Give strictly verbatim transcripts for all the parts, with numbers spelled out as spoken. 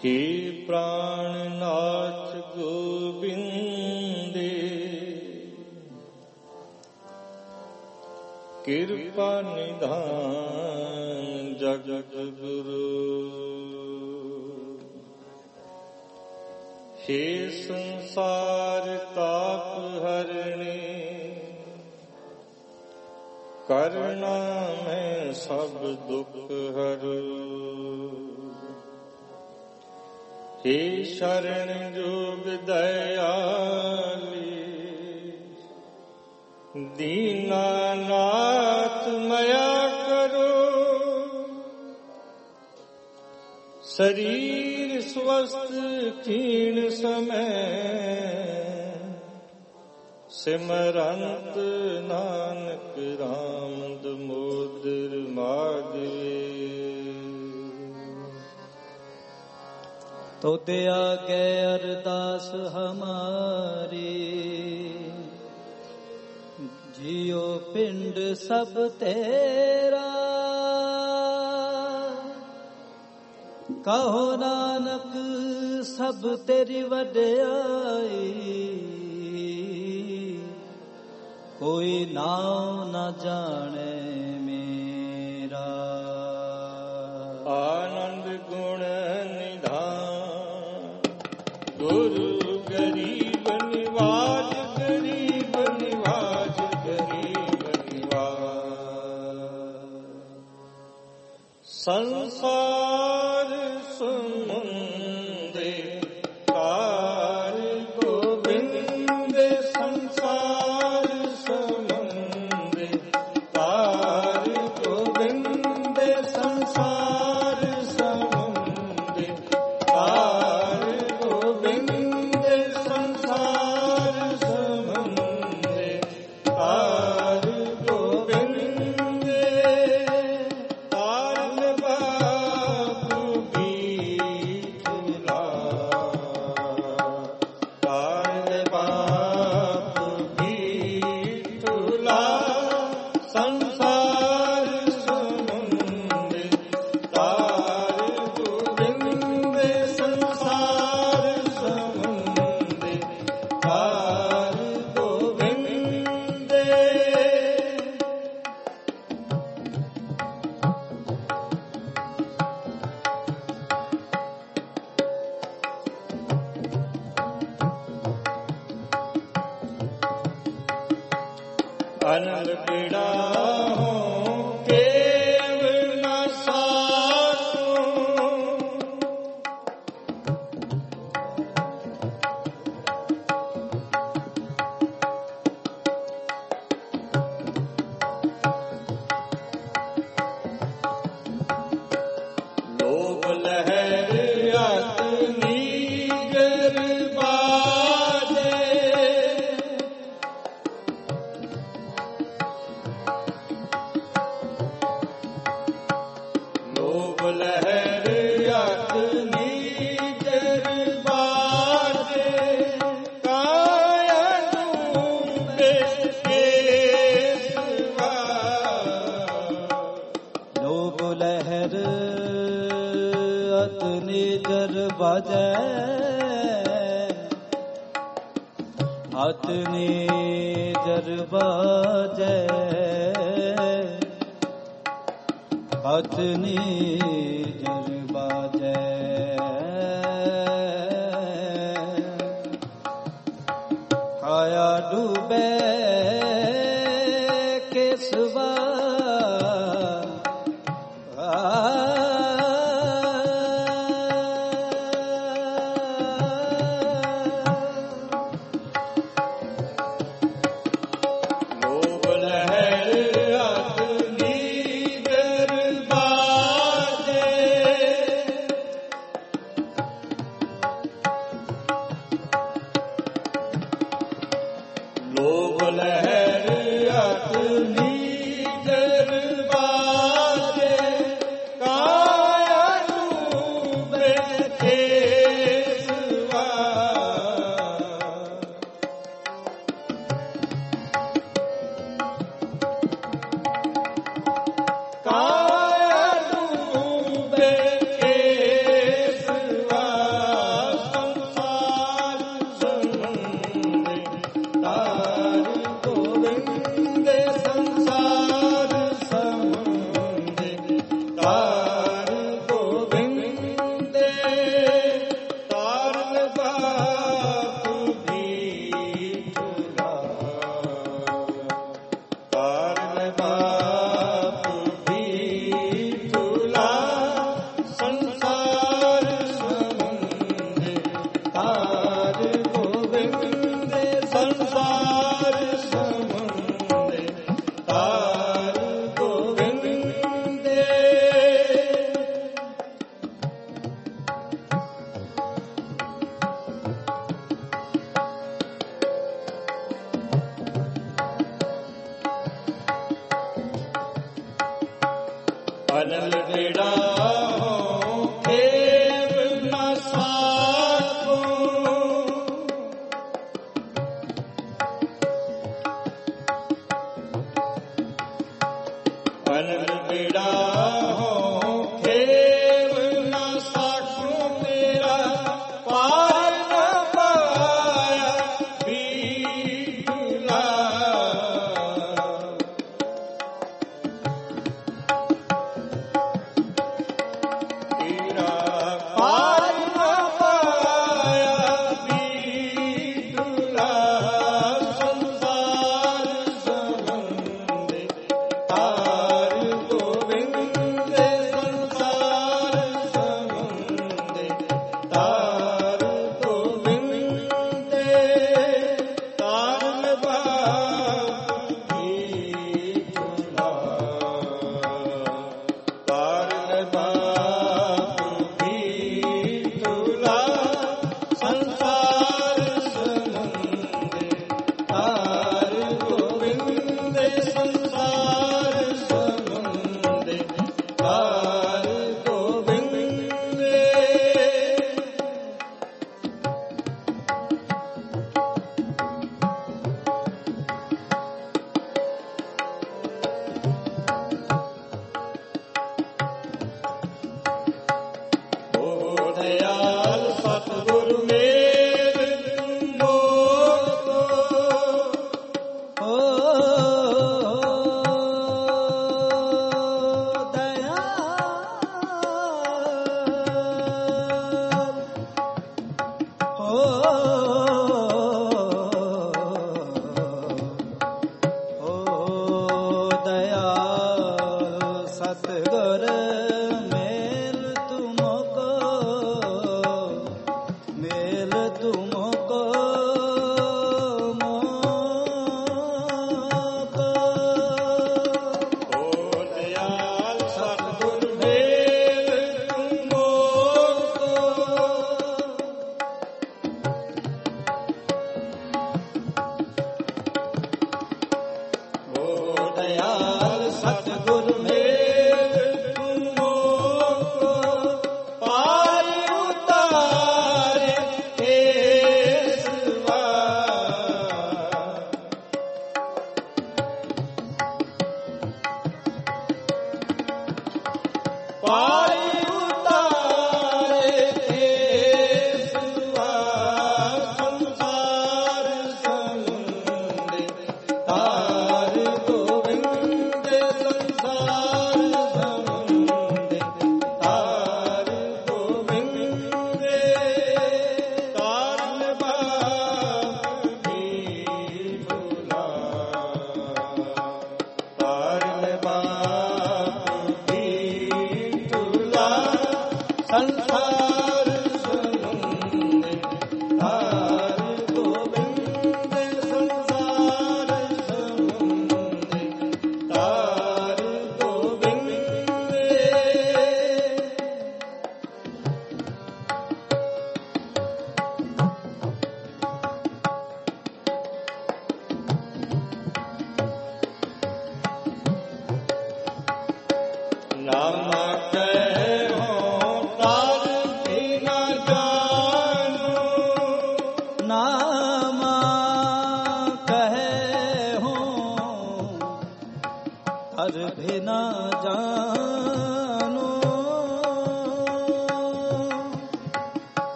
हे प्राणनाथ गोविंदे, कृपा निधान जगत गुरु। हे संसार ताप हरणे, करुणा में सब दुख हरो। हे शरण जोग दयाली, दीनानाथ मया करो। शरीर स्वस्थ क्षीण समय, सिमरंत नानक राम दमोदर मागे। तो ते आगे अरदास हमारी, जियो पिंड सब तेरा। कहो नानक सब तेरी वड्याई, कोई नाम न जाने मेरा। आनंद गुण निधान गुरु गरीब निवाज, गरीब निवाज, गरीब निवाज। संसार समुद्रे तार गोविंद, संसार समुद्रे तार गोविंद, संसार समुद्रे तार गोविंद, संसार समुद्रे तार गोविंद। तारन बापू भी तुला, तारन बापू भी तुला। संसार समुद्रे तार गोविंद, संसार समुद्रे तार गोविंद। अनल पीड़ा हो केव न सासो, लोभ लहर अतनी गरबाजे। लोभ लहर अतनी गरबाजे। काया डूबे केसवा, लोभ लहर अतनी जर बाजै, अतनी जर बाजै, अतनी जर बाजै। काया डूबे केसवा, लोभ लहर अतनी गरबाजे। लोभ ਅਨਲ ਬੇੜਾ ਹੋ ਖੇਵ ਨਾ ਸਾਕੋ ਅਨਲ ਬੇੜਾ ਹੋ ਖੇਵ ਨਾ ਸਾਕੋ ਤੇਰਾ ਪਾਰ ਨਾ ਪਾਇਆ ਬੀਠਲਾ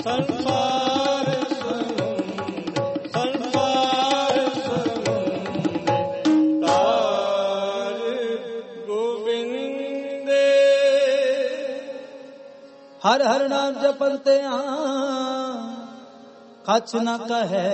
ਸੰਸਾਰ ਸਮੁੰਦ ਸੰਸਾਰ ਸਮੁੰਦ ਤਾਰ ਗੋਬਿੰਦੇ। ਹਰ ਹਰ ਨਾਮ ਜਪੰਤਿਆਂ ਕਛ ਨ ਕਹੈ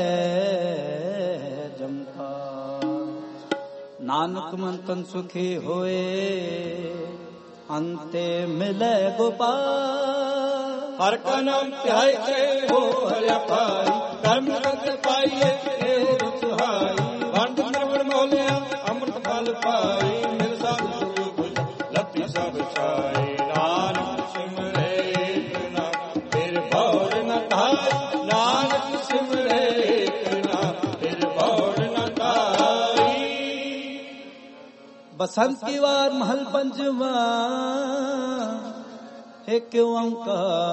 ਜਮਕਾਰ। ਨਾਨਕ ਮਨ ਤਨ ਸੁਖੀ ਹੋਏ ਅੰਤੇ ਮਿਲੇ ਗੋਪਾਲ। ਹਰ ਕਾ ਨਾਮ ਧਿਆਇ ਕੇ ਹੋ ਹਰਿਆ ਪਾਈ ਕਰਮ ਕੰਤ ਪਾਈਏ ਇਹੋ ਰੁਸਹਾਈ। ਵੰਡ ਨਿਰਵਣ ਮੋਲਿਆ ਅੰਮ੍ਰਿਤ ਫਲ ਪਾਈ ਮਿਲ ਸਾਧੂ ਗੁਜ ਲੱਤੀ ਸਭ ਛਾਈ। ਨਾਨਕ ਸਿਮਰੇ ਇੱਕ ਨਾਮ ਫਿਰ ਭਉਰ ਨ ਧਾਈ। ਨਾਨਕ ਸਿਮਰੇ ਇੱਕ ਨਾਮ ਫਿਰ ਭਉਰ ਨ ਧਾਈ। ਬਸੰਤ ਕੀ ਵਾਰ ਮਹਲ ਪੰਜਵਾ ਏਕ ਓੰਕਾਰ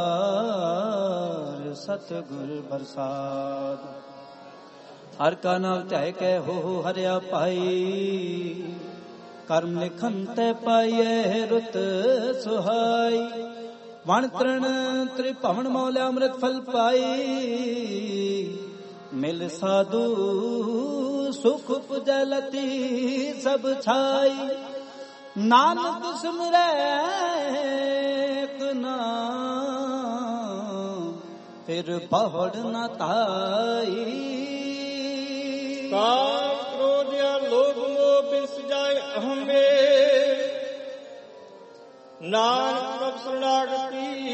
ਸਤਿਗੁਰ ਪ੍ਰਸਾਦ। ਹਰ ਕਾ ਨਾਮ ਧਿਆਇ ਕੈ ਹੋ ਹਰਿਆ ਪਾਈ। ਕਰਮ ਲਿਖਨ ਤੈ ਪਾਈਐ ਰੁਤ ਸੁਹਾਈ। ਵਣ ਤ੍ਰਣ ਤ੍ਰਿਭਵਨ ਮੌਲ ਅੰਮ੍ਰਿਤ ਫਲ ਪਾਈ। ਮਿਲ ਸਾਧੂ ਸੁਖ ਪੁਜੈ ਲਤੀ ਸਭ ਛਾਈ। ਨਾਨਕ ਸਿਮਰੈ ਇੱਕ ਨਾਮ ਫਿਰ ਪਹੜ ਨ ਤਾਈ। ਕਾਮ ਕ੍ਰੋਧ ਜਾਂ ਲੋਭ ਮੋਹ ਬਿਸ ਜਾਏ ਅਹਮੇ। ਨਾਨਕ ਪ੍ਰਭ ਸਰਣਾਗਤੀ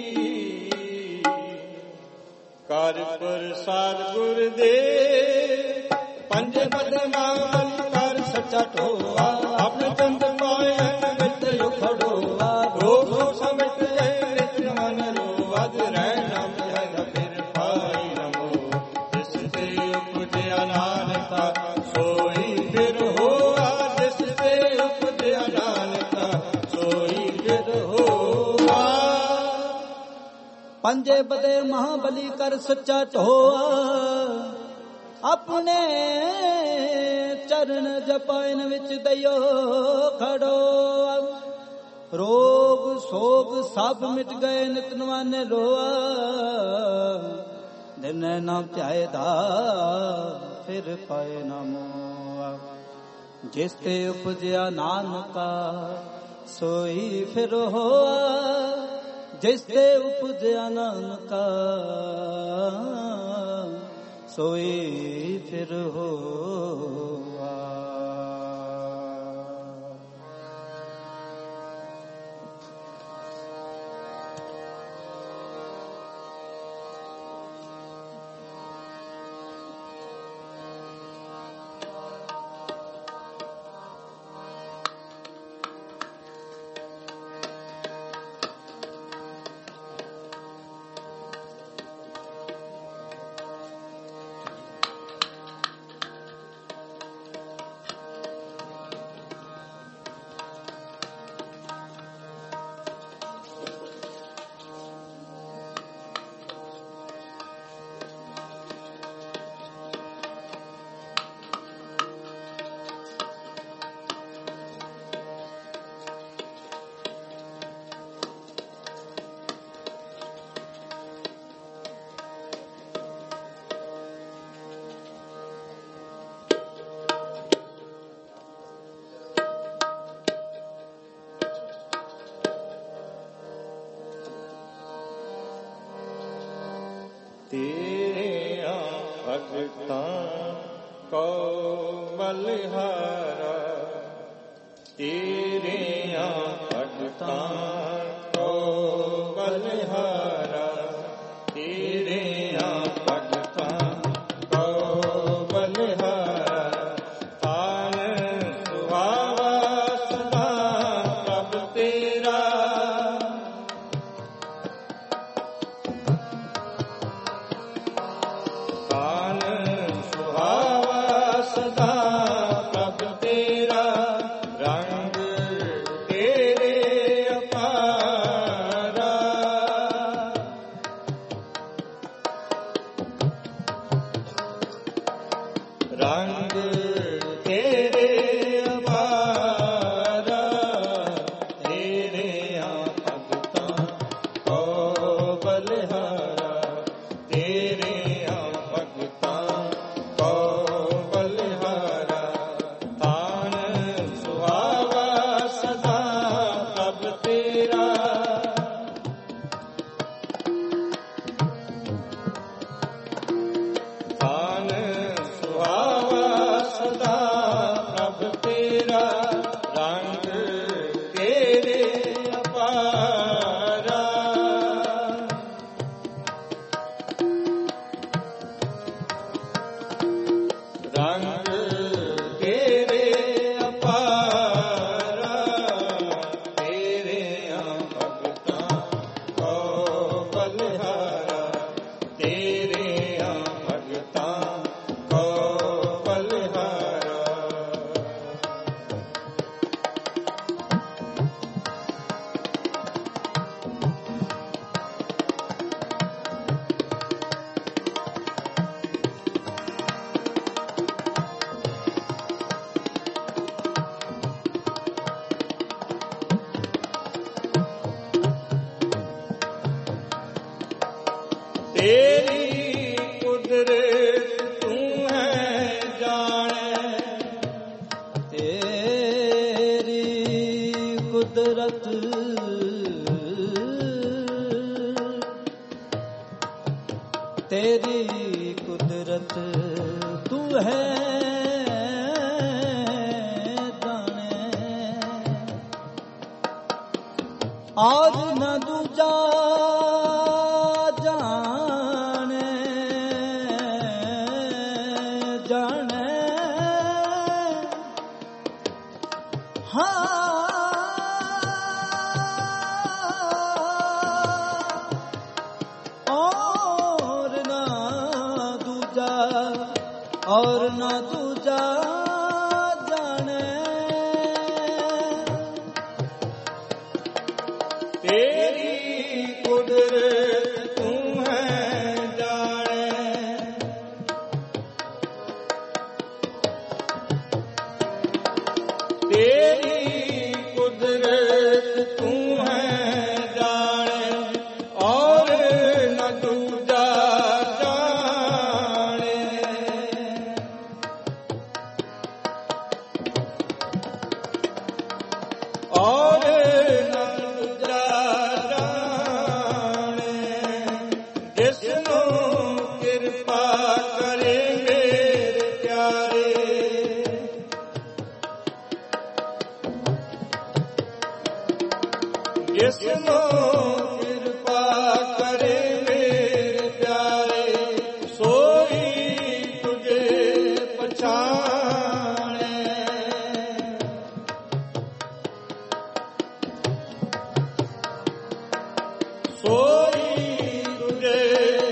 ਕਰ ਪ੍ਰਸਾਦ ਗੁਰ ਦੇ। ਪੰਜੇ ਪਦ ਮਾਲ ਕਰ ਸੱਚਾ ਢੋਆ ਆਪਣੇ ਚੰਦ ਪਾਏ ਵਿੱਚ ਉਖੜੋਆ। ਰੋਗ ਸਮਿਟ ਗਏ ਨਿਤ ਮਨ ਰੋਵਦ ਰਹਿ ਨਾਮ ਜਨ ਫਿਰ ਪਾਈ ਨਮੋ। ਜਿਸ ਤੇ ਉਪਜਿਆ ਨਾਨਕਾ ਸੋਈ ਫਿਰ ਹੋਆ। ਜਿਸ ਤੇ ਉਪਜਿਆ ਨਾਨਕਾ ਸੋਈ ਫਿਰ ਹੋਆ। ਪੰਜੇ ਬਦੇ ਮਹਾਬਲੀ ਕਰ ਸੱਚਾ ਢੋਆ। ਆਪਣੇ ਚਰਨ ਜਪਾਇਨ ਵਿੱਚ ਦਇਓ ਖੜੋ। ਰੋਗ ਸੋਗ ਸਭ ਮਿਟ ਗਏ ਨਿਤ ਨਵਾਨੇ ਰੋਆ। ਦਿਨੇ ਨਾਮ ਧਿਆਏ ਦਾ ਫਿਰ ਪਾਏ ਨਾ ਮੋਆ। ਜਿਸ ਤੇ ਉਪਜਿਆ ਨਾਨਕਾ ਸੋਈ ਫਿਰ ਹੋਆ। ਜਿਸ ਤੇ ਉਪਜਿਆ ਨਾਨਕਾ ਸੋਈ ਫਿਰ ਹੋਆ। ਤੇਰਿਆਂ ਭਗਤਾਂ ਕੋ ਬਲਿਹਾਰਾ। ਤੇਰਿਆਂ ਭਗਤਾਂ ਕੋ ਬਲਿਹਾਰਾ। ਤੇਰਿਆਂ ਭਗਤਾਂ ਕੋ ਬਲਿਹਾਰਾ। ਤਾਨ ਸੁਹਾਵਾ ਸਦਾ ਪ੍ਰਭ ਤੇਰਾ। ਸਦਾ ਪ੍ਰਭ ਤੇਰਾ ਰੰਗ ਤੇਰੇ ਅਪਾਰਾ। ਰੰਗ ਤੇਰੇ ਅਪਾਰਾ। ਤੇਰੇ ਭਗਤਾਂ ਕੋ ਬਲਿਹਾਰਾ। ਤੇਰੀ ਕੁਦਰਤ ਤੂੰ ਹੈ ਜਾਣੈ, ਤੇਰੀ ਕੁਦਰਤ ਤੇਰੀ ਕੁਦਰਤ ਤੂੰ ਹੈ ਜਾਣੈ, ਆਜ ਨ ਦੂਜਾ ਜਾਣੈ ਜਾਣੈ, ਹਾਂ ਔਰ ਨਾ ਦੂਜਾ ਔਰ ਨਾ ਦੂਜਾ ਜਾਣੈ, ਤੇਰੀ ਕੁਦਰਤ ਤੂੰ ਹੈ ਜਾਣੈ, ਤੇਰੀ ਕੁਦਰਤ ਤੂੰ ਹੈ ਜਾਣੈ, ਔਰ ਨ ਦੂਜਾ ਜਾਣੈ, ਔਰ ਨ ਦੂਜਾ ਜਾਣੈ, ਜਿਸ ਨੂੰ ਕਿਰਪਾ ਕਰੇ ਮੇਰੇ ਪਿਆਰੇ, ਜਿਸ ਨੂੰ ਕਿਰਪਾ ਕਰੇ ਮੇਰੇ ਪਿਆਰੇ, ਸੋਈ ਤੁਝੇ ਪਛਾਣੈ, ਸੋਈ ਤੁਝੇ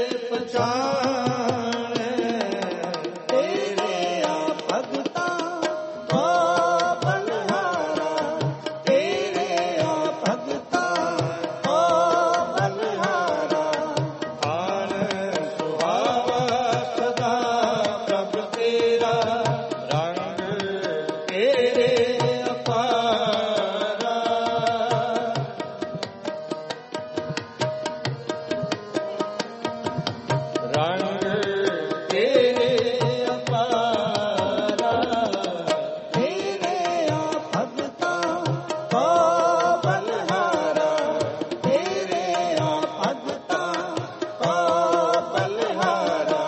ਪਛਾਣੈ, ਤੇਰੇ ਆ ਭਗਤਾਂ ਕੋ ਬਲਿਹਾਰਾ, ਤੇਰੇ ਆ ਭਗਤਾਂ ਕੋ ਬਲਿਹਾਰਾ, ਆਨ ਸੁਹਾਵਾ ਸਦਾ ਪ੍ਰਭ ਤੇਰਾ, ਰੰਗ ਤੇਰੇ ਅਪਾਰਾ, ਰੰਗ ਤੇਰੇ ਅਪਾਰਾ, ਤੇਰੇ ਆ ਭਗਤਾਂ ਕੋ ਬਲਿਹਾਰਾ, ਤੇਰੇ ਆ ਭਗਤਾਂ ਕੋ ਬਲਿਹਾਰਾ।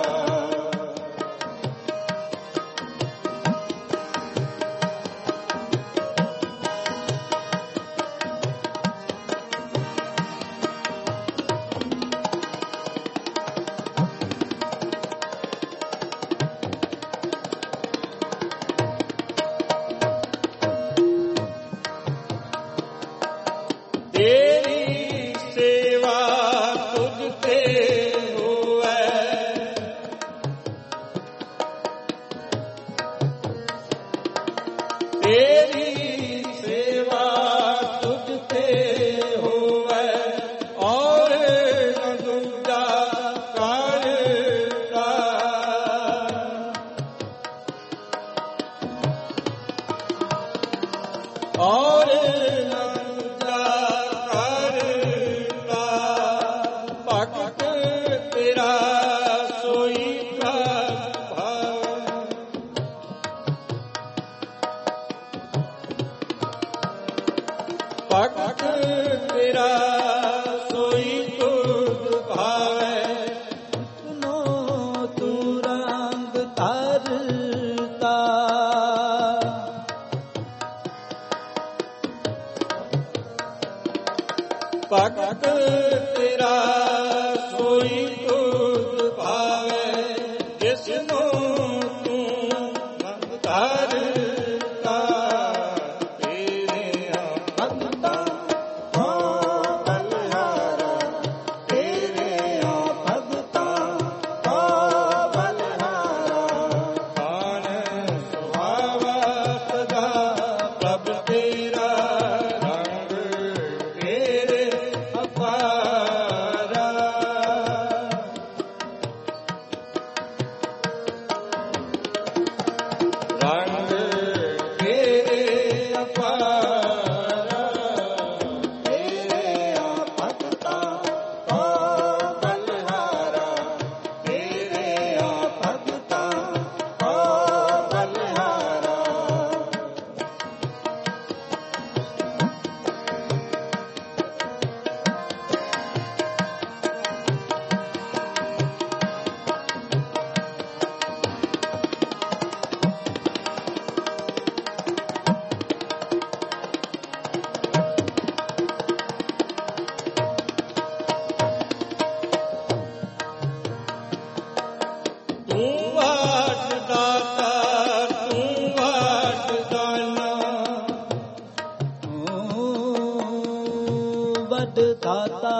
ਦਾਤਾ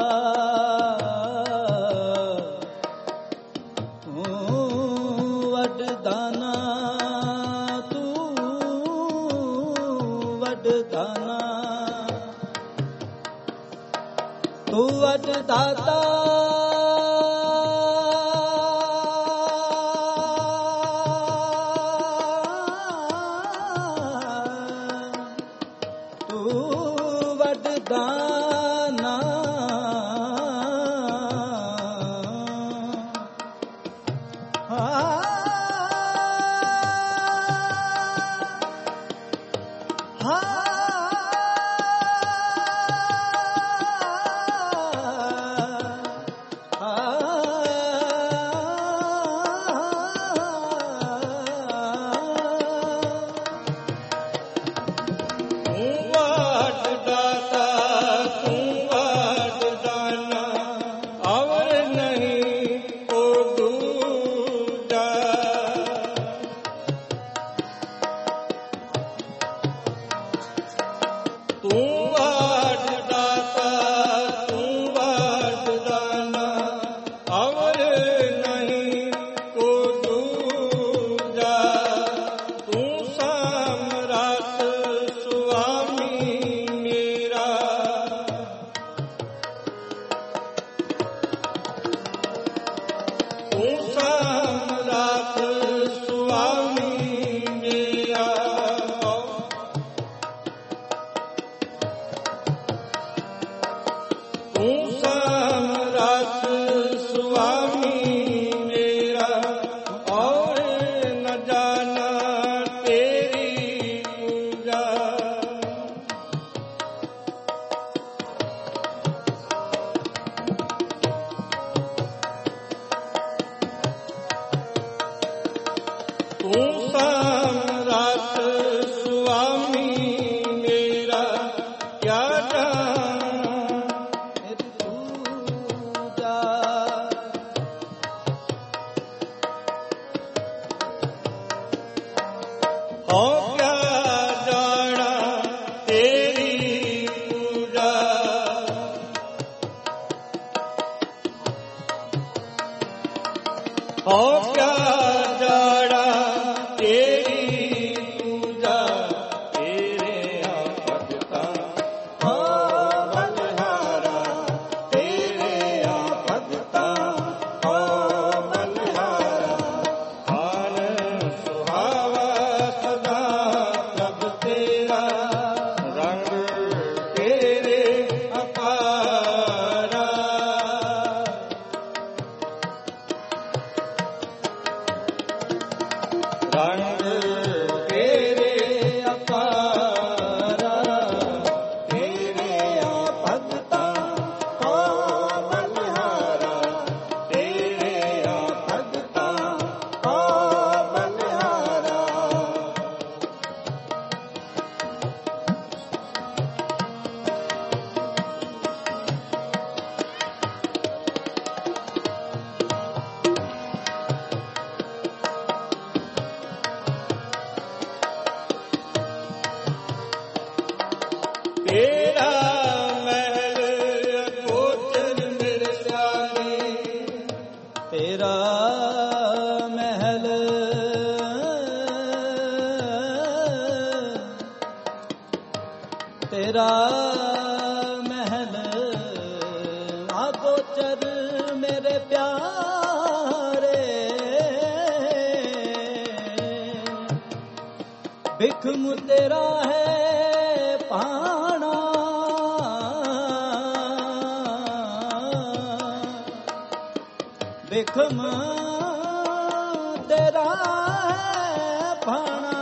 ਤੂੰ ਵਡਦਾਨਾ ਤੂੰ ਵਡਦਾਨਾ ਤੂੰ ਵਡਦਾਤਾ ਬਿਖਮ ਤੇਰਾ ਹੈ ਪਾਣਾ ਬਿਖਮ ਤੇਰਾ ਹੈ ਪਾਣਾ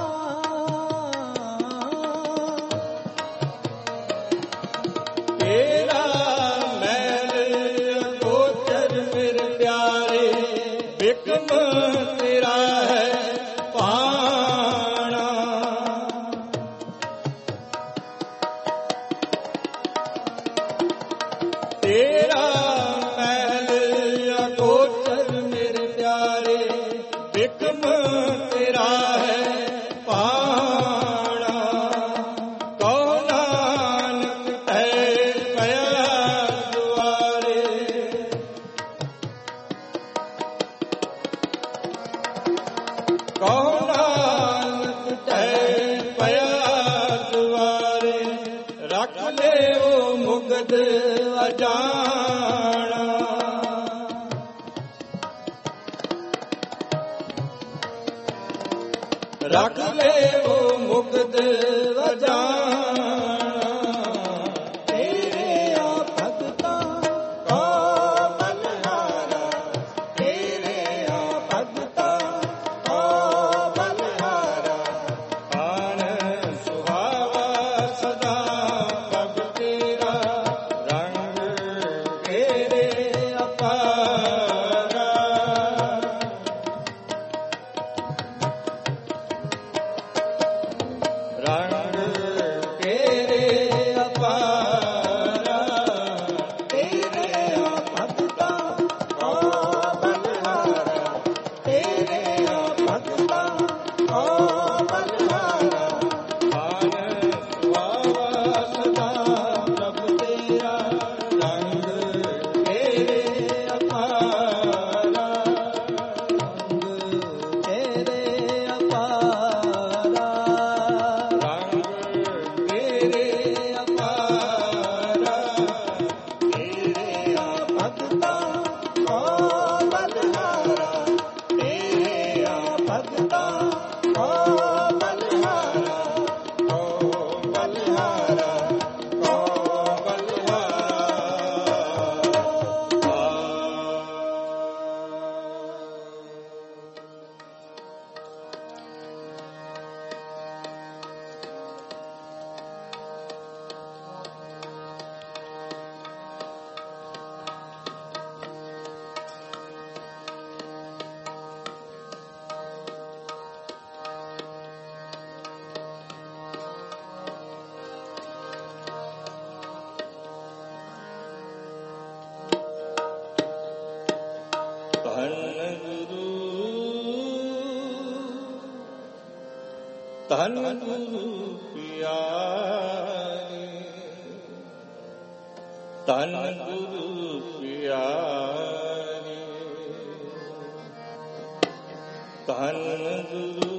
ਤੇਰਾ ਮਹਿਲ ਗੋਚਰ ਮੇਰੇ ਪਿਆਰੇ ਬਿਖਮ ਤੇਰਾ ਹੈ ਪਿਆ ਕਹੋ ਨਾਨਕ ਢਹਿ ਪਿਆ ਦੁਆਰੇ, ਰੱਖ ਲਿਓ ਮੁਕਤ ਅਜਾਣਾ। ਰੱਖ ਲਿਓ ਮੁਕਤ ਅਜਾਣਾ। ਤੇਰੇ ਆ ਭਗਤਾਂ ਕੋ ਬਲਿਹਾਰਾ, ਤੇਰੇ ਆ ਭਗਤਾਂ ਕੋ ਬਲਿਹਾਰਾ। ਆਣ ਸੁਹਾਵਾ ਸਦਾ ਪ੍ਰਭ ਤੇਰਾ, ਰੰਗ ਤੇਰੇ ਅਪਾਰਾ। ਰੰਗ ਤੇਰੇ ਅਪਾਰਾ, ਤੇਰੇ ਆ ਭਗਤਾਂ ਕੋ ਬਲਿਹਾਰਾ, ਤੇਰੇ ਆ ਭਗਤਾਂ ਕੋ ਬਲਿਹਾਰਾ। ਆਣ ਸੁਹਾਵਾ ਸਦਾ ਪ੍ਰਭ ਤੇਰਾ, ਰੰਗ ਤੇਰੇ ਅਪਾਰਾ। ਰੰਗ ਤੇਰੇ ਅਪਾਰਾ, ਰੰਗ ਤੇਰੇ ਅਪਾਰਾ। ਤੇਰੇ ਆ ਭਗਤਾਂ ਕੋ ਬਲਿਹਾਰਾ, ਤੇਰੇ ਆ ਭਗਤਾਂ ਕੋ ਬਲਿਹਾਰਾ। ਕੋ ਬਲਿਹਾਰਾ, ਕੋ ਬਲਿਹਾਰਾ। ਧੰਨ ਗੁਰੂ, ਧੰਨ ਗੁਰੂ ਪਿਆਰੇ, ਧੰਨ ਗੁਰੂ ਪਿਆਰੇ। ਧੰਨ ਗੁਰੂ,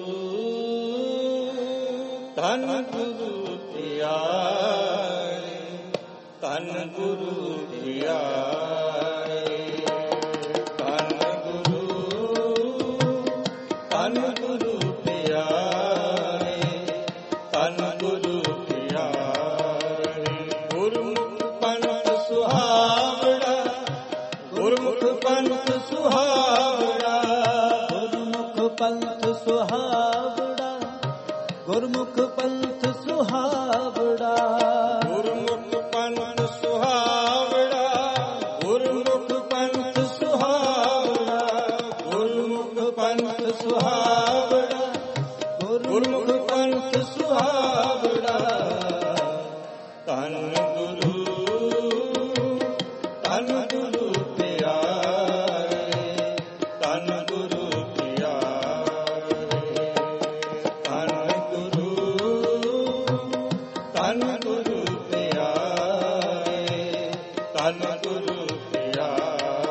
ਧੰਨ ਗੁਰੂ ਪਿਆਰੇ, ਧੰਨ ਗੁਰੂ ਪਿਆਰੇ। ਧੰਨ ਗੁਰੂ, ਧੰਨ ਗੁਰੂ ਪਿਆਰੇ, ਧੰਨ ਗੁਰੂ ਪਿਆਰੇ। ਗੁਰਮੁਖ ਪੰਥ ਸੁਹਾਵੜਾ, ਗੁਰਮੁਖ ਪੰਥ ਸੁਹਾਵੜਾ, ਗੁਰਮੁਖ ਪੰਥ ਸੁਹਾਵੜਾ, ਗੁਰਮੁਖ ਪੰਥ ਸੁਹਾਵੜਾ। ਗੁਰਮੁਖ ਪੰਥ ਸੁਹਾਵੜਾ, ਗੁਰਮੁਖ ਪੰਥ ਸੁਹਾਵੜਾ। ਗੁਰਮੁਖ ਪੰਥ ਸੁਹਾਵੜਾ, ਗੁਰਮੁਖ ਪੰਥ ਸੁਹਾਵੜਾ। ਧੰਨ ਗੁਰੂ, ਧੰਨ ਗੁਰੂ ਪਿਆਰੇ, ਧੰਨ ਗੁਰੂ ਪਿਆਰੇ। ਧੰਨ ਗੁਰੂ, ਧੰਨ ਗੁਰੂ ਪਿਆਰੇ, ਧੰਨ ਗੁਰੂ ਪਿਆਰੇ।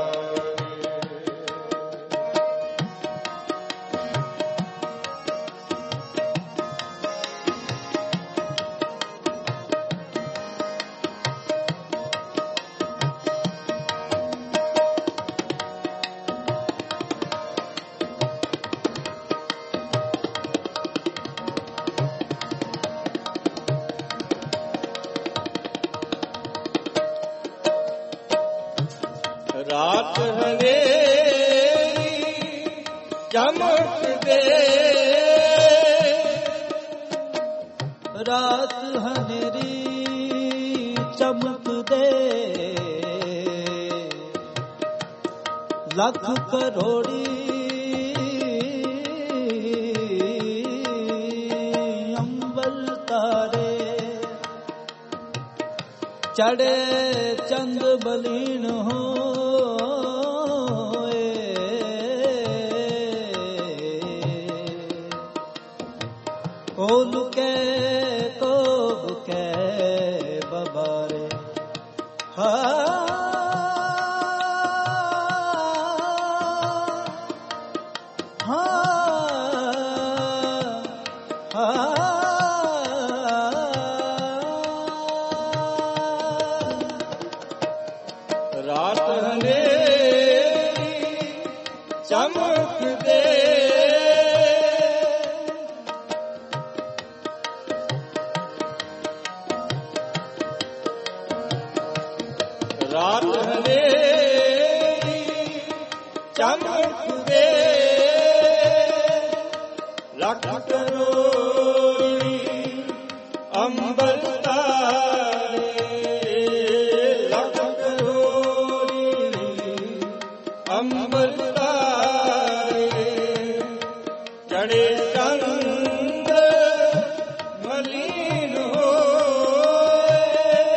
ਰਾਤ ਹਨੇਰੀ ਚਮਕਦੇ, ਰਾਤ ਹਨੇਰੀ ਚਮਕਦੇ, ਲੱਖ ਕਰੋੜੀ ਅੰਬਰ ਤਾਰੇ, ਚੜੇ ਚੰਦ ਬਲੀਨ ਹੋਏ, ਕੋ ਲੁਕੇ ਕੋ ਬੁਕੇ ਬਬਾਰੇ। ਹਾਂ ਹਾਂ ਚਮਕਦੇ ਰਾਤ ਹਨੇਰੀ ਚਮਕਦੇ ਲੱਖ ਕਰੋੜੀ ਅੰਬਰ ਤਾਰੇ ਲੱਖ ਕਰੋੜੀ ਅੰਬਰ ਤਾਰੇ ਚੜੇ ਚੰਦ ਮਲੀਨ ਹੋਏ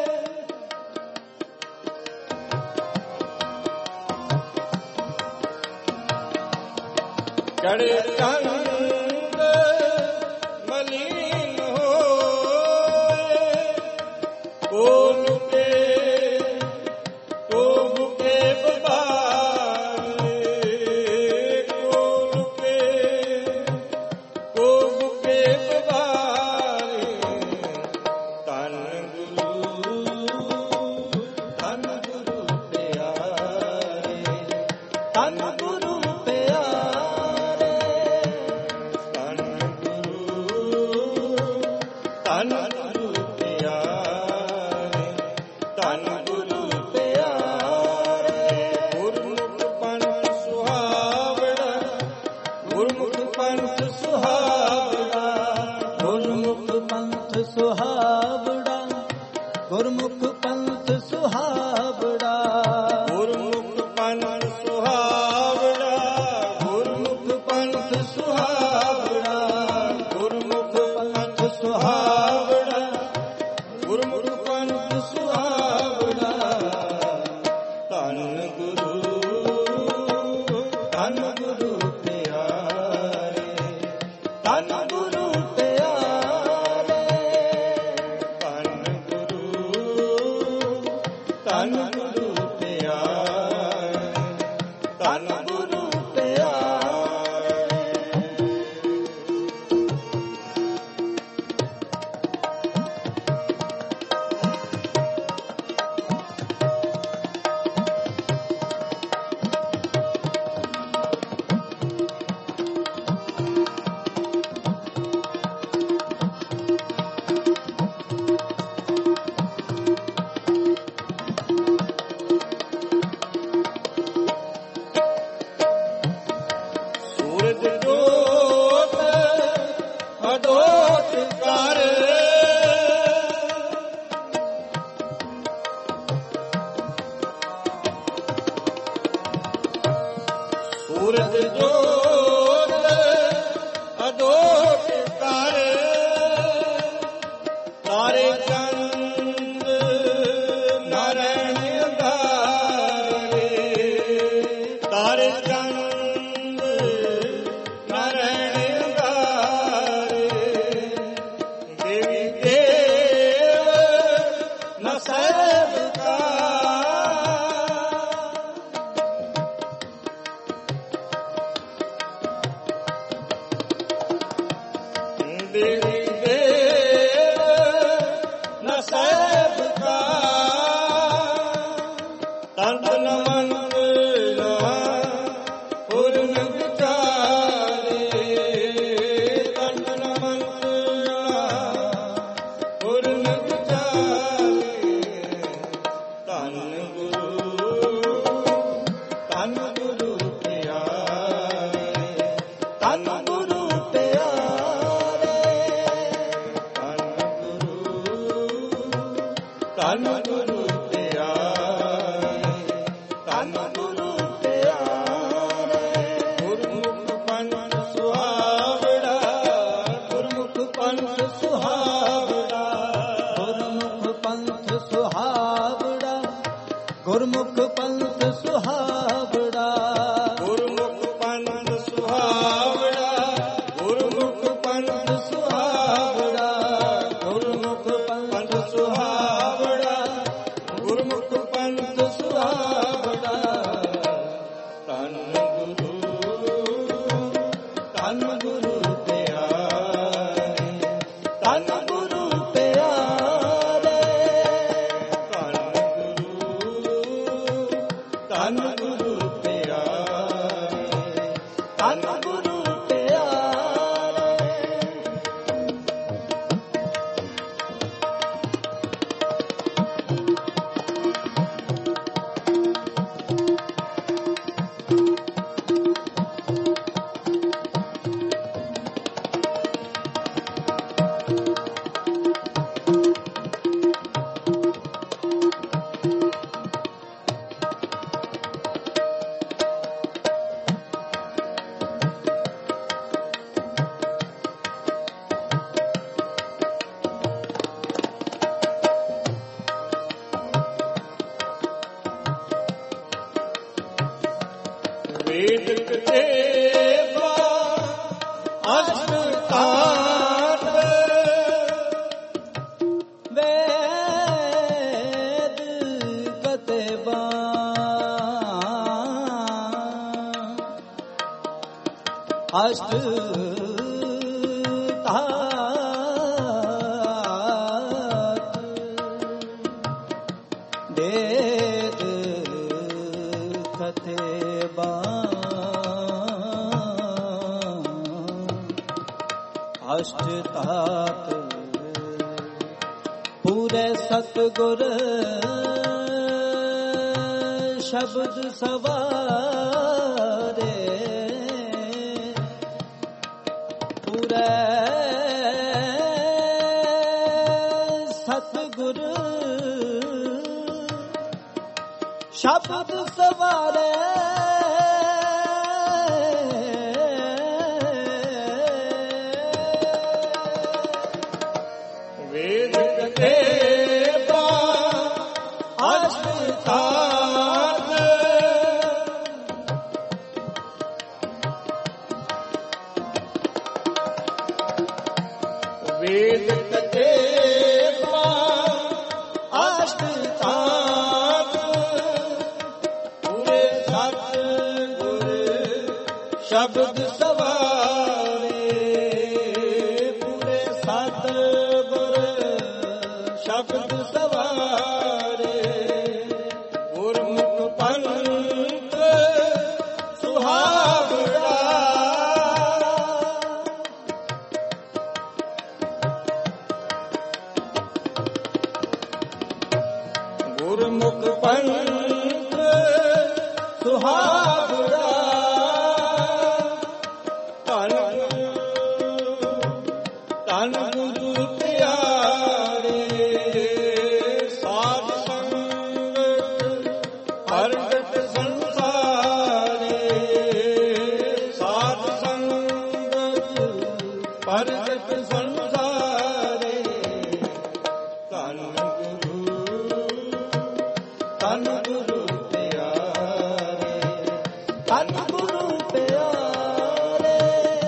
ਚੜੇ ਚੰਦ ਮਲੀਨ ਹੋਏ ਕੋਲ ਕੇ ਕੋਲ ਕੇ ਬਬਾਰੇ ਕੋਲ ਕੇ ਕੋਲ ਕੇ ਬਬਾਰੇ ਧੰਨ ਗੁਰੂ ਧੰਨ ਗੁਰੂ ਪਿਆਰੇ ਧੰਨ ਗੁਰੂ ਪਿਆਰੇ ਧੰਨ ਗੁਰੂ ਧੰਨ ਗੁਰੂ ਪਿਆਰੇ ਧੰਨ ਗੁਰੂ ਪਿਆਰੇ ਗੁਰਮੁਖ ਪੰਥ ਸੁਹਾਵੜਾ ਗੁਰਮੁਖ ਪੰਥ ਸੁਹਾਵੜਾ ਗੁਰਮੁਖ ਪੰਥ ਸੁਹਾਵੜਾ ਗੁਰਮੁਖ ਪੰਥ ਸੁਹਾਵੜਾ ਗੁਰਮੁਖ ਪੰਥ ਸੁਹਾਵੜਾ ਗੁਰਮੁਖ ਪੰਥ ਸੁਹਾਵੜਾ ਗੁਰਮੁਖ ਪੰਥ ਸੁਹਾਵੜਾ ਗੁਰਮੁਖ ਪੰਥ ਸੁਹਾਵੜਾ ਧੰਨ ਗੁਰੂ ਧੰਨ ਗੁਰੂ ਪਿਆਰੇ ਧੰਨ ਗੁਰੂ ਪਿਆਰੇ ਧੰਨ ਗੁਰੂ ਧੰਨ ਗੁਰੂ ਪਿਆਰੇ ਧੰਨ ਗੁਰੂ ਪਿਆਰੇ ਸੂਰਜ ਜੋਤ ਅਦੋਤ ਕਰ ਸੂਰਜ ਜੋਤ ਅਦੋਤ ਕਰ ਤਾਰੇ ਚੰਦ ਨਾਰਾਇਣ ਅੰਧਾਰੇ ਤਾਰੇ ਚੰਦ ਨਾਰਾਇਣ ਅੰਧਾਰੇ ਦੇਵੀ ਦੇਵ ਨ ਸਹਿਬਕਾ ਦੇਵੀ ਦੇਵ ਨ ਸਹਿਬਕਾ ਤਨ ਤਨ ਮਨ ਪੂਰਨ ਵਿਚਾਰੇ ਤਨ ਤਨ ਮਨ ਪੂਰਨ ਵਿਚਾਰੇ ਧੰਨ ਗੁਰੂ ਧੰਨ ਗੁਰੂ ਪਿਆਰੇ ਧੰਨ ਗੁਰੂ ਪਿਆਰੇ ਧੰਨ ਗੁਰੂ ਧੰਨ ਗੁਰੂ ਪਿਆਰੇ ਧੰਨ ਗੁਰੂ ਪਿਆਰੇ ਗੁਰਮੁਖ ਪੰਥ ਸੁਹਾਵੜਾ ਗੁਰਮੁਖ ਪੰਥ ਸੁਹਾਵੜਾ ਗੁਰਮੁਖ ਪੰਥ ਸੁਹਾਵੜਾ ਗੁਰਮੁਖ ਪੰਥ ਸੁਹਾਵੜਾ ਗੁਰਮੁਖ ਪੰਥ ਸੁਹਾਵੜਾ ਗੁਰਮੁਖ ਪੰਥ ਸੁਹਾਵੜਾ ਗੁਰਮੁਖ ਪੰਥ ਸੁਹਾਵੜਾ ਗੁਰਮੁਖ ਪੰਥ ਸੁਹਾਵੜਾ ਧੰਨ ਗੁਰੂ ਧੰਨ ਗੁਰੂ ਪਿਆਰੇ ਧੰਨ ਗੁਰੂ ਪਿਆਰੇ ਧੰਨ ਗੁਰੂ ਧੰਨ ਗੁਰੂ ਪਿਆਰੇ ਧੰਨ ਗੁਰੂ ਪਿਆਰੇ। ਵੇਦਕ ਦੇਵਾ ਅਸਤਾਨ ਵੇਦ ਕਤੇਬਾ ਅਸ਼ਟ ਤਾਤ ਵੇਦ ਕਤੇਬਾ ਅਸ਼ਟ ਤਾਤ ਪੂਰੇ ਸਤਿਗੁਰ ਸ਼ਬਦ ਸਵਾਰੇ ਪੂਰੇ ਸਤਿਗੁਰ ਸ਼ਬਦ ਸਵਾਰੇ ਵੇਦਕ ਦੇਵਾ ਅਸਤਾਨ ਵੇਦਕ ਦੇਵਾ ਅਸਤਾਨ ਪੂਰੇ ਸਤਿਗੁਰ ਸ਼ਬਦ ਸਵਾਰੇ ਪੂਰੇ ਸਤਿਗੁਰ ਸ਼ਬਦ ਸਵਾਰੇ ਗੁਰਮੁਖ ਪੰਥ ਸੁਹਾਵੜਾ ਗੁਰਮੁਖ ਪੰਥ ਸੁਹਾਵੜਾ ਧੰਨ ਧੰਨ ਗੁਰੂ ਪਿਆਰੇ ਸਾਧ ਸੰਗਤ ਪ੍ਰਗਟ ਸੰਸਾਰੇ ਸਾਧ ਸੰਗਤ ਪ੍ਰਗਟ ਸੰਸਾਰੇ ਧੰਨ ਗੁਰੂ ਧੰਨ ਗੁਰੂ ਪਿਆਰੇ ਧੰਨ ਗੁਰੂ ਪਿਆਰੇ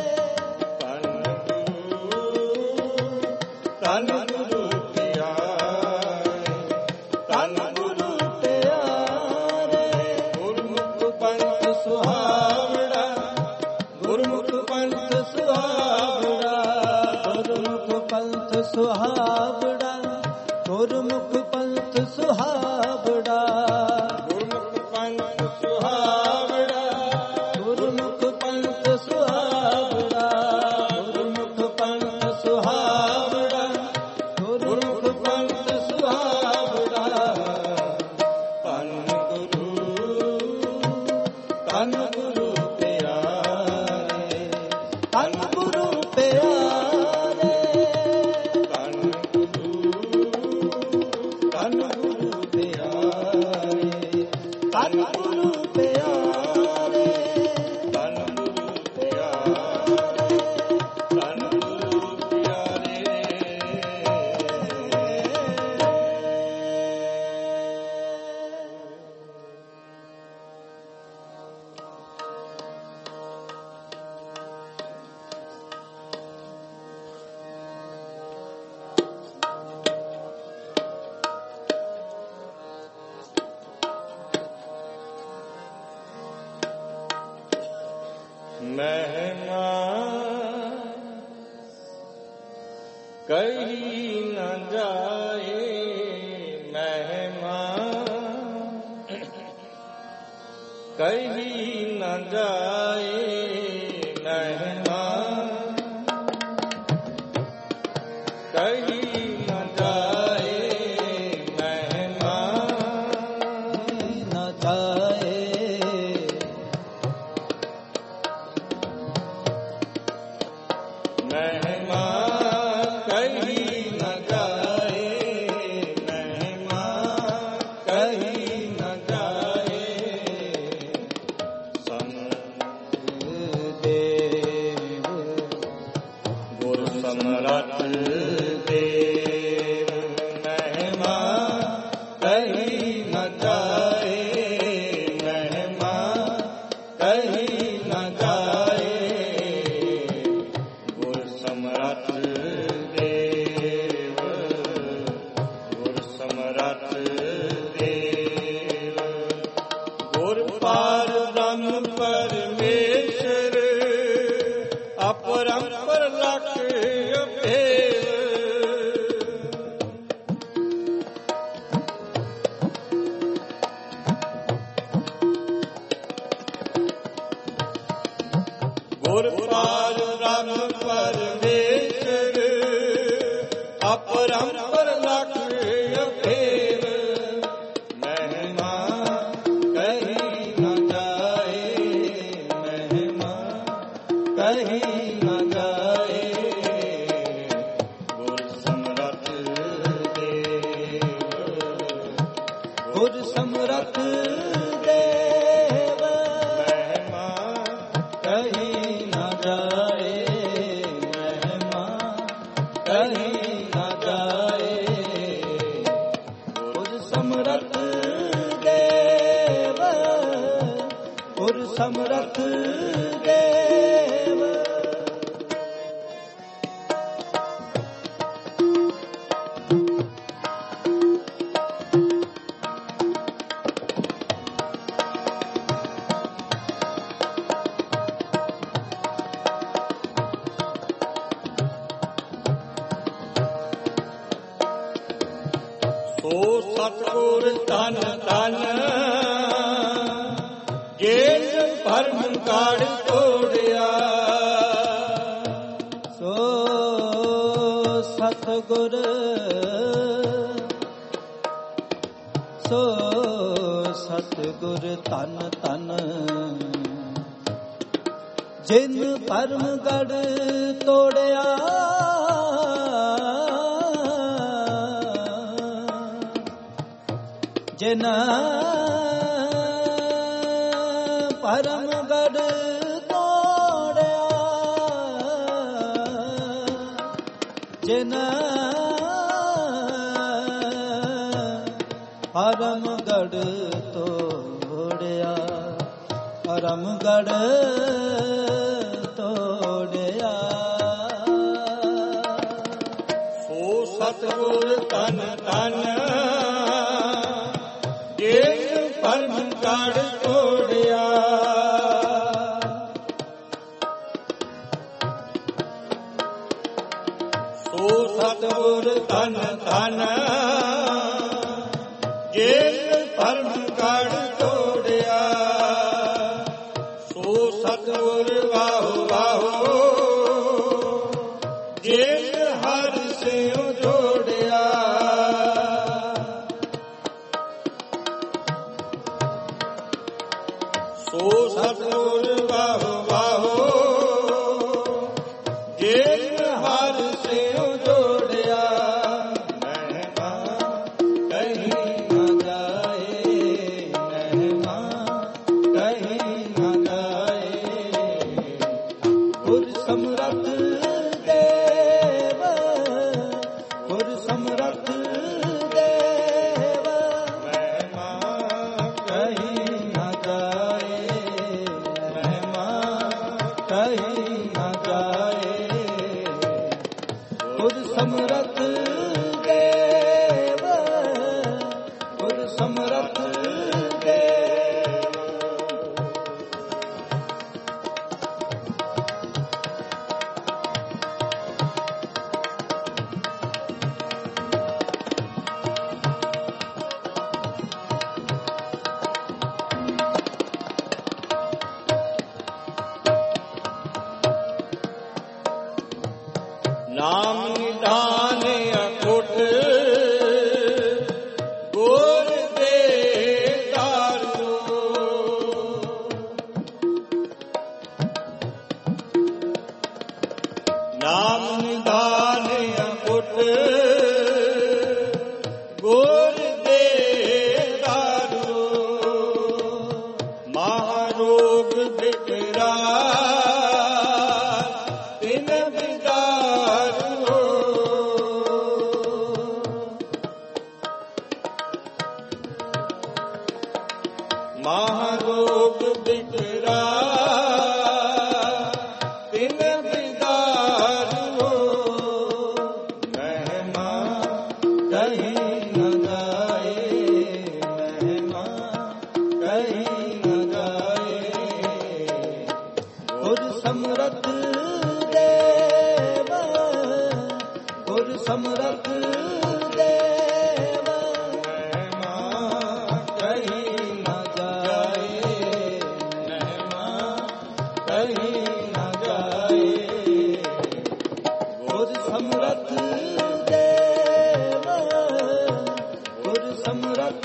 ਧੰਨ ਗੁਰੂ ਪਿਆਰੇ ਧੰਨ ਗੁਰੂ ਪਿਆਰੇ ਗੁਰਮੁਖ ਪੰਥ ਸੁਹਾਵੜਾ ਗੁਰਮੁਖ ਪੰਥ ਸੁਹਾਵੜਾ ਗੁਰਮੁਖ ਪੰਥ ਸੁਹਾਵੜਾ ਗੁਰਮੁਖ ਪੰਥ ਸੁਹਾਵੜਾ ਗੁਰਮੁਖ ਪੰਥ ਸੁਹਾਵੜਾ ਗੁਰਮੁਖ ਪੰਥ ਸੁਹਾਵੜਾ ਗੁਰਮੁਖ ਪੰਥ ਸੁਹਾਵੜਾ ਗੁਰਮੁਖ ਪੰਥ ਸੁਹਾਵੜਾ ਧੰਨ ਗੁਰੂ ਧੰਨ ਗੁਰੂ ਪਿਆਰੇ ਧੰਨ ਗੁਰੂ ਪਿਆਰੇ ਧੰਨ ਗੁਰੂ ਧੰਨ ਗੁਰੂ ਪਿਆਰੇ ਧੰਨ ਗੁਰੂ ਪਿਆਰੇ ਧੰਨ ਗੁਰੂ ਪਿਆਰੇ ਧੰਨ ਗੁਰੂ ਪਿਆਰੇ ਮਹਿਮਾ ਕਹੀ ਨ ਜਾਏ ਮਹਿਮਾ ਕਹੀ ਨ ਜਾਏ ਕਹੀ ਨਾ ਜਾਏ। ਗੁਰ ਸਮਰੱਥ ਦੇਵ, ਗੁਰ ਸਮਰੱਥ ਦੇਵ, ਗੁਰ ਪਾਰ ਬ੍ਰਹਮ ਪਰਮੇਸ਼ਰ, ਅਪਰੰਪਰ ਲਖ ਅਭੇਦ। ਗੁਰ ਪਾਰ ਬ੍ਰਹਮ ਪਰਮੇਸ਼ਰ, ਅਪਰੰਪਰ ਲਖ ਅਭੇਦ। ਮਹਿਮਾ ਕਹੀ ਨਾ ਜਾਏ, ਮਹਿਮਾ ਕਹੀ ਨਾ ਜਾਏ। ਗੁਰ ਸਮਰੱਥ ਦੇਵ, ਗੁਰ ਸਮਰੱਥ ਦੇਵ, ਮਹਿਮਾ ਕਹੀ ਨਾ ਜਾਏ, ਮਹਿਮਾ ਕਹੀ ਨਾ ਜਾਏ। ਗੁਰ ਸਮਰੱਥ ਦੇਵ, ਗੁਰ ਸਮਰੱਥ ਦੇਵ। ਸੋ ਸਤਿਗੁਰ ਧਨ ਧਨ, ਜਿਸ ਭਰਮ ਕਾੜ ਤੋੜਿਆ। ਸੋ ਸਤਿਗੁਰ, ਸੋ ਸਤਿਗੁਰ ਧਨ ਧਨ, ਜਿਨ ਭਰਮ ਗੜ ਤੋੜਿਆ। ਜਿਨ ਭਰਮ ਗੜ ਤੋੜਿਆ, ਜਿਨ ਭਰਮ ਗੜ ਤੋੜਿਆ, ਭਰਮ ਗੜ ਤੋੜਿਆ। ਸੋ ਸਤਿਗੁਰ ਧਨ ਧਨ, ਜਿਸ ਭਰਮ ਕਾੜ ਤੋੜਿਆ। ਸੋ ਸਤਿਗੁਰ ਧਨ ਧਨ, ਜਿਸ ਭਰਮ ਕਾੜ ਤੋੜਿਆ। ਸੋ ਸਤਿਗੁਰ ਵਾਹੋ ਵਾਹੋ, ਜਿਸ ਹਰਿ ਸਿਉ ਜੋੜਿਆ। ਸੋ ਸਤਿਗੁਰ ਵਾਹੋ ਵਾਹੋ, ਜਿਸ ਹਰਿ ਸਿਉ ਜੋੜਿਆ। ਮਹਿਮਾ ਕਹੀ ਨਾ ਜਾਏ, ਮਹਿਮਾ ਕਹੀ ਨਾ ਜਾਏ। ਗੁਰ ਸਮਰੱਥ ਦੇਵ, ਗੁਰ ਸਮਰੱਥ ਦੇਵ, ਮਹਿਮਾ ਕਹੀ ਨਾ ਜਾਏ, ਮਹਿਮਾ ਕਹੀ ਨਾ ਜਾਏ। ਗੁਰ ਸਮਰੱਥ ਦੇਵ, ਗੁਰ ਸਮਰੱਥ ਦੇਵ। ਨਾਮ ਨਿਧਾਨ ਅਖੁੱਟ, ਗੁਰ ਦੇ ਦਾਰੂ। ਨਾਮ ਨਿਧਾਨ ਅਖੁੱਟ, ਗੁਰ ਦੇ ਦਾਰੂ। ਮਹਾਰੋਗ ਬਿਕਰਾ ਤਿਨ ਬਿਦਾਰੂ। ਮਹਾਰੋਗ ਬਿਕਰਾ ਗੁਰ ਸਮਰਥ ਦੇਵ, ਗੁਰ ਸਮਰਥ ਦੇਵ, ਮਹਿਮਾ ਕਹੀ ਨ ਜਾਏ, ਮਹਿਮਾ ਕਹੀ ਨ ਜਾਏ। ਗੁਰ ਸਮਰਥ ਦੇਵ, ਗੁਰ ਸਮਰਥ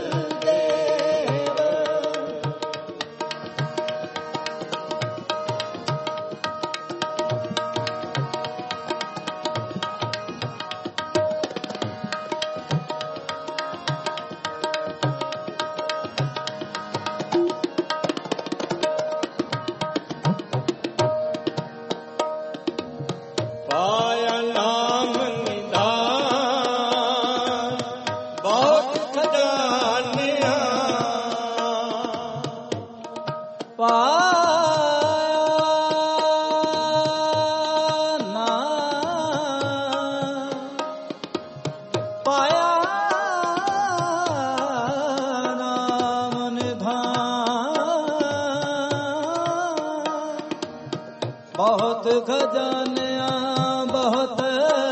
ਬਹੁਤ ਖਜ਼ਾਨਿਆਂ ਬਹੁਤ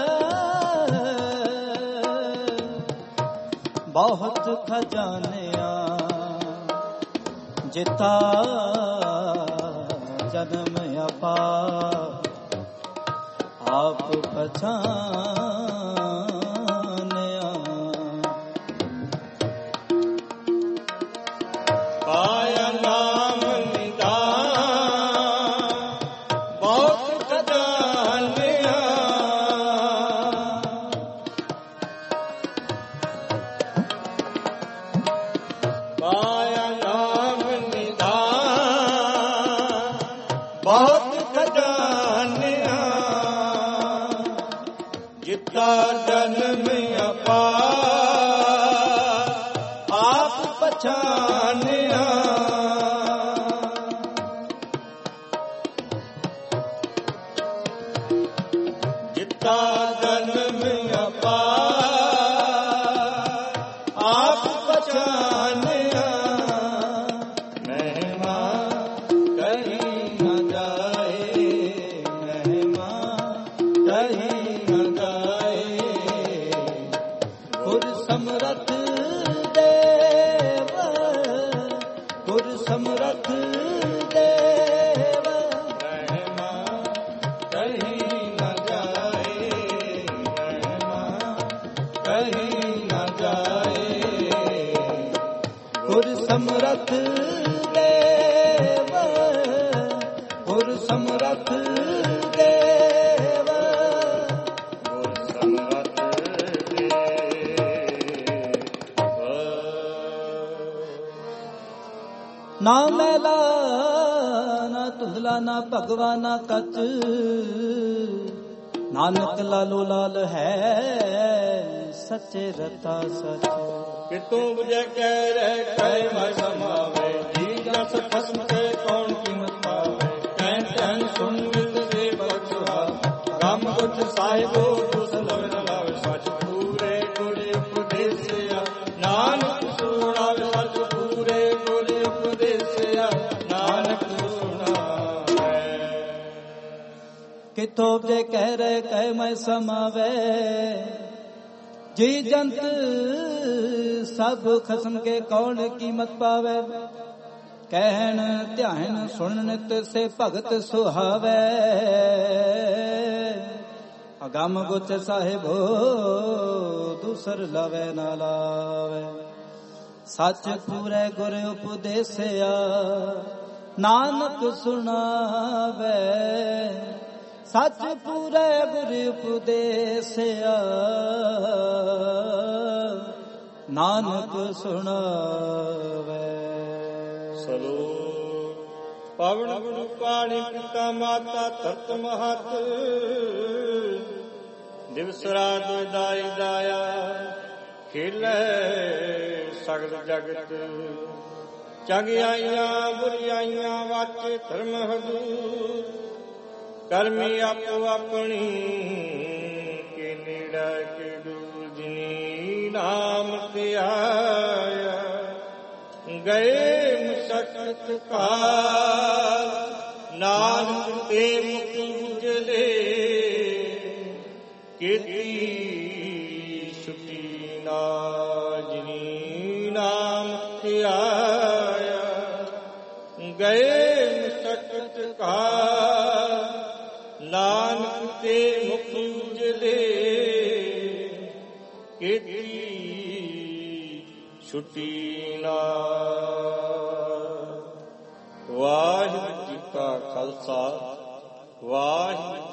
ਬਹੁਤ ਖਜ਼ਾਨਿਆਂ ਜਿਤਾ ਜਨਮ ਅਪਾਰ ਆਪ ਪਛਾਨਿਆ। ਪਾਇਆ ਨਾਮ ਬਹੁਤ ਖਜ਼ਾਨਿਆਂ ਜਿਤਾ ਜਨਮ ਅਪਾਰ ਆਪ ਪਛਾਨਿਆ। ਜਿਤਾ ਜਨਮ ਅਪਾਰ ਆਪ ਪਛਾਨਿਆ। ਮਹਿਮਾ ਕਹੀ ਨ ਜਾਏ, ਮਹਿਮਾ ਕਹੀ ਨ ਜਾਏ। ਗੁਰ ਸਮਰਥ ਦੇਵ, ਗੁਰ ਸਮਰਥ ਦੇਵ, ਮਹਿਮਾ ਕਹੀ ਨ ਜਾਏ, ਮਹਿਮਾ ਕਹੀ ਨ ਜਾਏ। ਗੁਰ ਸਮਰਥ ਦੇਵ, ਗੁਰ ਸਮਰਥ ਦੇਵ, ਗੁਰ ਸਮਰਥ ਦੇਵ। ਨਾ ਮੈਲਾ ਨਾ ਧੁੰਦਲਾ ਨਾ ਭਗਵਾ ਨਾ ਕੱਚ, ਨਾਨਕ ਲਾਲੋ ਲਾਲ ਹੈ ਸੱਚੇ ਰਤਾ ਸੱਚ। ਕਿਤੋਂ ਬੁਝੈ ਕਹਿ ਰਹਿ ਕਹਿ ਮੈ ਸਮਾਵੇ, ਜੀ ਜਸ ਖਸਮ ਕੇ ਕੌਣ ਕੀਮਤ ਪਾਵੇ। ਕਹਿ ਕਹਿ ਸੁਣ ਮਿਤ ਦੇ ਬਖਸ਼ਵਾ, ਗਮ ਗੁਠ ਸਾਹਿਬੋ ਦੁਸ ਲਵ ਨ ਲਾਵੇ। ਸੱਚ ਪੂਰੇ ਗੁਰ ਉਪਦੇਸਿਆ, ਨਾਨਕ ਸੁਣਾਵੇ। ਸੱਚ ਪੂਰੇ ਗੁਰ ਉਪਦੇਸਿਆ, ਨਾਨਕ ਸੁਣਾਵੇ। ਕਿਤੋਂ ਜੇ ਕਹਿ ਰਹਿ ਕਹਿ ਮੈਂ ਸਮਾਵੇ, ਜੀ ਜੰਤ ਸਭ ਖਸਮ ਕੇ ਕੌਣ ਕੀਮਤ ਪਾਵੇ। ਕਹਿਣ ਧਿਆਨ ਸੁਣਨ ਨਿਤ ਸੇ ਭਗਤ ਸੁਹਾਵੇ। ਅਗੰਮ ਗੁਚ ਸਾਹਿਬੋ ਦੂਸਰ ਲਵੇ ਨਾ ਲਾਵੇ। ਸੱਚ ਪੂਰੇ ਗੁਰ ਉਪਦੇਸਿਆ, ਨਾਨਕ ਸੁਣਾਵੇ। ਸੱਚ ਪੂਰੇ ਗੁਰ ਉਪਦੇਸਿਆ, ਨਾਨਕ ਸੁਣਾਵੇ। ਸਲੋਕ ਪਵਨ ਗੁਣ ਪਾਣੀ ਪਿਤਾ ਮਾਤਾ ਧਰਤ ਮਹਤ। ਦਿਵਸ ਰਾਤ ਦਾਈ ਦਾਇਆ, ਖੇਲੇ ਸਗਲ ਜਗਤ। ਚੰਗਿਆਈਆਂ ਬੁਰੀਆਈਆਂ ਵਾਚੇ ਧਰਮ ਹਦੂਰ। ਕਰਮੀ ਆਪੋ ਆਪਣੀ ਕੇ ਨੇੜਾ ਕੇ ਦੂਰ। ਜਿਨੀ ਨਾਮ ਧਿਆਇਆ, ਗਏ ਮੁਸਕਤ ਕਾਲ ਨਾਨਕ ਤੇ ਮੁਕਤ ਉਜਲੇ ਕੀਤੀ ਛੁਟੀ ਨਾ ਜਿਨੀ ਨਾਮ ਧਿਆਇਆ ਗਏ ਸਤਿ ਕਾ ਨਾਨਕ ਤੇ ਮੁਕਤ ਉਜਲੇ ਕੀਤੀ ਛੁਟੀ ਨਾ। ਵਾਹਿਗੁਰੂ ਜੀ ਕਾ ਖਾਲਸਾ ਵਾਹਿਗੁਰੂ